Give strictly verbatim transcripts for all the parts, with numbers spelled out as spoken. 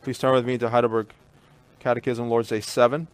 Please turn with me to Heidelberg Catechism, Lord's Day seven.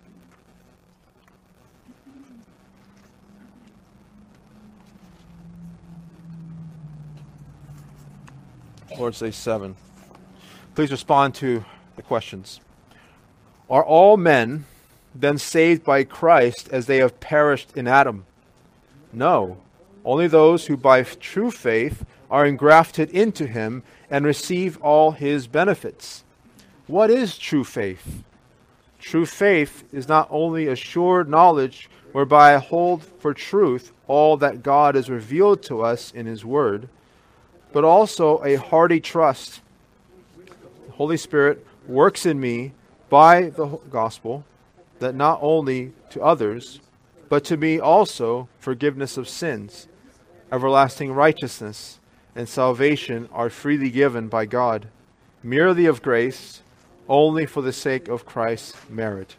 Lord's Day seven. Please respond to the questions. Are all men then saved by Christ as they have perished in Adam? No. Only those who by true faith are engrafted into him and receive all his benefits. What is true faith? True faith is not only a sure knowledge whereby I hold for truth all that God has revealed to us in his word, but also a hearty trust. The Holy Spirit works in me by the gospel, that not only to others, but to me also forgiveness of sins, everlasting righteousness, and salvation are freely given by God, merely of grace, only for the sake of Christ's merit.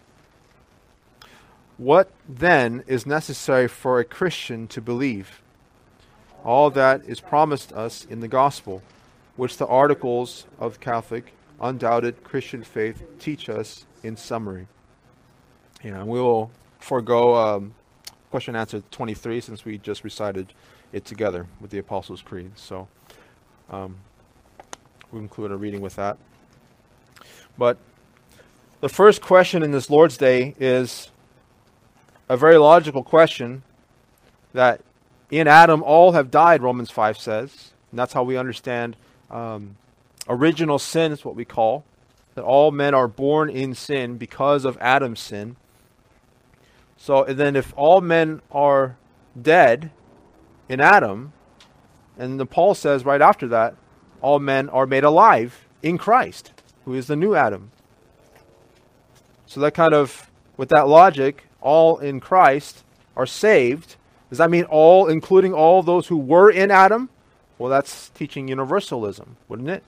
What then is necessary for a Christian to believe? All that is promised us in the gospel, which the articles of Catholic, undoubted Christian faith teach us in summary. Yeah, and we will forego um, question and answer twenty-three since we just recited it together with the Apostles' Creed. So um, we'll include a reading with that. But the first question in this Lord's Day is a very logical question, that in Adam all have died, Romans five says. And that's how we understand um, original sin is what we call. That all men are born in sin because of Adam's sin. So and then if all men are dead in Adam, and then Paul says right after that, all men are made alive in Christ, who is the new Adam. So that kind of, with that logic, all in Christ are saved. Does that mean all, including all those who were in Adam? Well, that's teaching universalism, wouldn't it?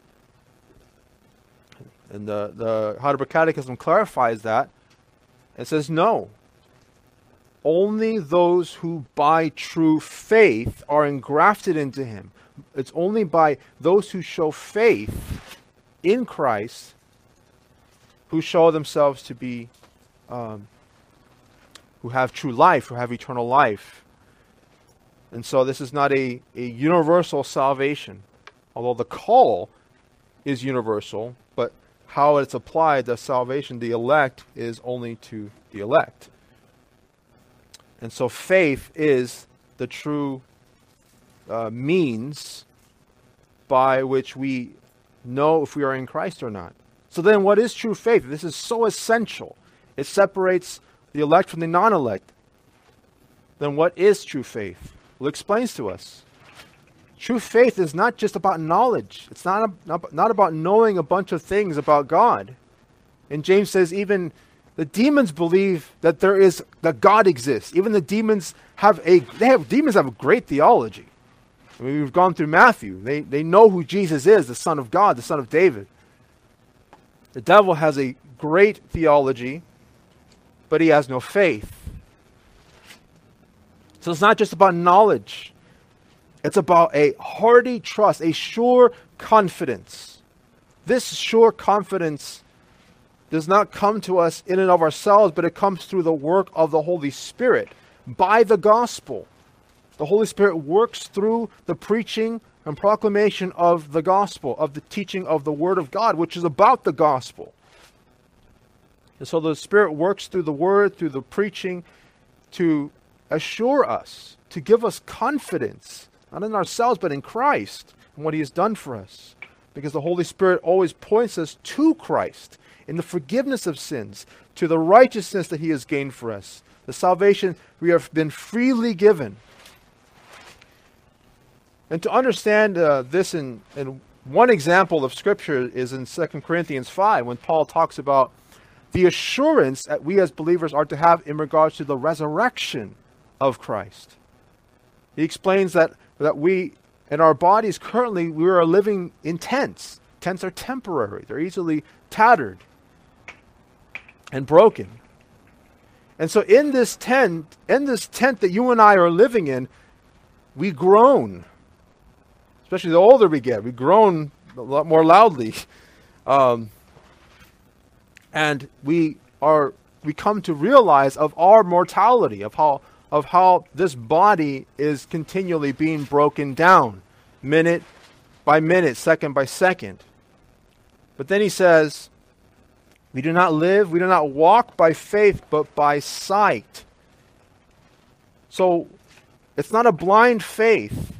And the, the Heidelberg Catechism clarifies that. It says no. Only those who by true faith are engrafted into him. It's only by those who show faith in Christ who show themselves to be, um, who have true life, who have eternal life. And so this is not a, a universal salvation, although the call is universal, but how it's applied, the salvation, the elect, is only to the elect. And so faith is the true uh, means by which we know if we are in Christ or not. So then what is true faith? This is so essential. It separates the elect from the non-elect. Then what is true faith? Well, it explains to us. True faith is not just about knowledge. It's not, a, not, not about knowing a bunch of things about God. And James says even the demons believe that there is, that God exists. Even the demons have a, they have, demons have a great theology. I mean, we've gone through Matthew. They, they know who Jesus is, the Son of God, the Son of David. The devil has a great theology, but he has no faith. So it's not just about knowledge. It's about a hearty trust, a sure confidence. This sure confidence does not come to us in and of ourselves, but it comes through the work of the Holy Spirit by the gospel. The Holy Spirit works through the preaching and proclamation of the gospel, of the teaching of the Word of God, which is about the gospel. And so the Spirit works through the Word, through the preaching, to assure us, to give us confidence, not in ourselves, but in Christ and what He has done for us. Because the Holy Spirit always points us to Christ in the forgiveness of sins, to the righteousness that He has gained for us, the salvation we have been freely given. And to understand uh, this, in, in one example of Scripture is in Second Corinthians five, when Paul talks about the assurance that we as believers are to have in regards to the resurrection of Christ. He explains that, that we, in our bodies currently, we are living in tents. Tents are temporary. They're easily tattered and broken. And so in this tent, in this tent that you and I are living in, we groan. Especially the older we get, we groan a lot more loudly. Um, And we are we come to realize of our mortality, of how of how this body is continually being broken down, minute by minute, second by second. But then he says, we do not live, we do not walk by faith, but by sight. So it's not a blind faith,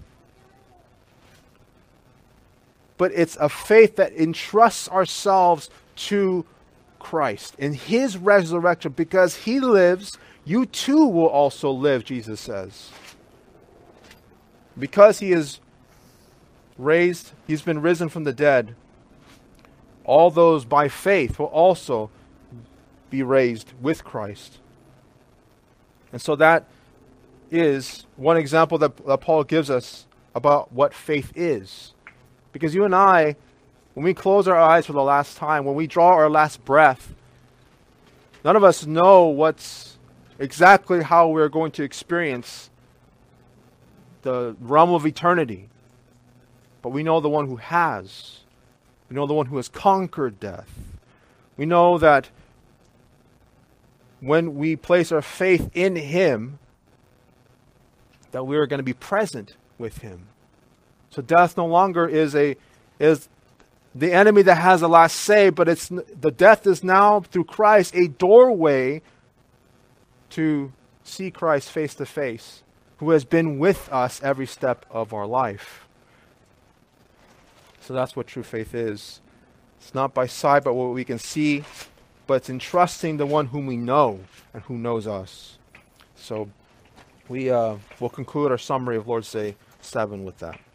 but it's a faith that entrusts ourselves to Christ in his resurrection. Because he lives, you too will also live, Jesus says. Because he is raised, he's been risen from the dead, all those by faith will also be raised with Christ. And so that is one example that, that Paul gives us about what faith is. Because you and I, when we close our eyes for the last time, when we draw our last breath, none of us know what's exactly how we're going to experience the realm of eternity. But we know the one who has. We know the one who has conquered death. We know that when we place our faith in him, that we are going to be present with him. So death no longer is a is the enemy that has the last say, but it's the death is now through Christ a doorway to see Christ face to face, who has been with us every step of our life. So that's what true faith is. It's not by sight, but what we can see, but it's in trusting the one whom we know and who knows us. So we uh, will conclude our summary of Lord's Day seven with that.